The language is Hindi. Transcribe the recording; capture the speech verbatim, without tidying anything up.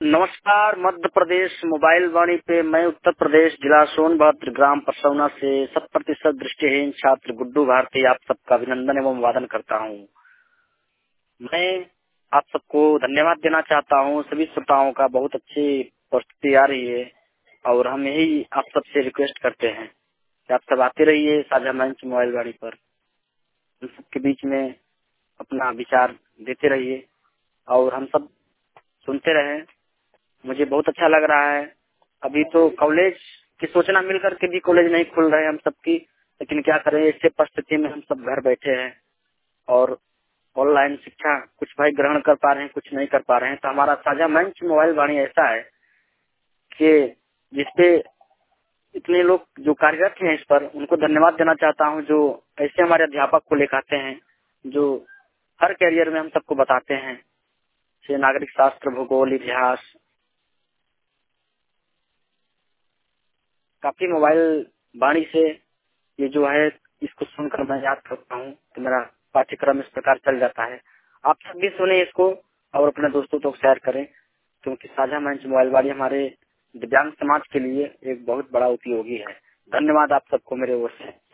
नमस्कार। मध्य प्रदेश मोबाइल वाणी पे मैं उत्तर प्रदेश जिला सोनभद्र ग्राम परसौना से शत प्रतिशत दृष्टिहीन छात्र गुड्डू भारती आप सबका अभिनंदन एवं वादन करता हूँ। मैं आप सबको धन्यवाद देना चाहता हूँ। सभी श्रोताओं का बहुत अच्छी प्रस्तुति आ रही है और हम यही आप सबसे रिक्वेस्ट करते हैं कि आप सब आते रहिए साझा मंच मोबाइल वाणी पर, हम सबके बीच में अपना विचार देते रहिए और हम सब सुनते रहें। मुझे बहुत अच्छा लग रहा है। अभी तो कॉलेज की सूचना मिल करके भी कॉलेज नहीं खुल रहे हैं हम सबकी, लेकिन क्या करें, ऐसे परिस्थिति में हम सब घर बैठे हैं और ऑनलाइन शिक्षा कुछ भाई ग्रहण कर पा रहे हैं, कुछ नहीं कर पा रहे हैं। तो हमारा साझा मंच मोबाइल वाणी ऐसा है कि जिसपे इतने लोग जो कार्यरत हैं इस पर, उनको धन्यवाद देना चाहता हूँ, जो ऐसे हमारे अध्यापक को लेकर आते हैं, जो हर कैरियर में हम सबको बताते हैं, जैसे नागरिक शास्त्र, भूगोल, इतिहास। काफी मोबाइल वाणी से ये जो है, इसको सुनकर मैं याद करता हूँ तो मेरा पाठ्यक्रम इस प्रकार चल जाता है। आप सब भी सुने इसको और अपने दोस्तों तक शेयर करें, क्योंकि साझा मंच मोबाइल वाणी हमारे दिव्यांग समाज के लिए एक बहुत बड़ा उपयोगी है। धन्यवाद आप सबको मेरे ओर से।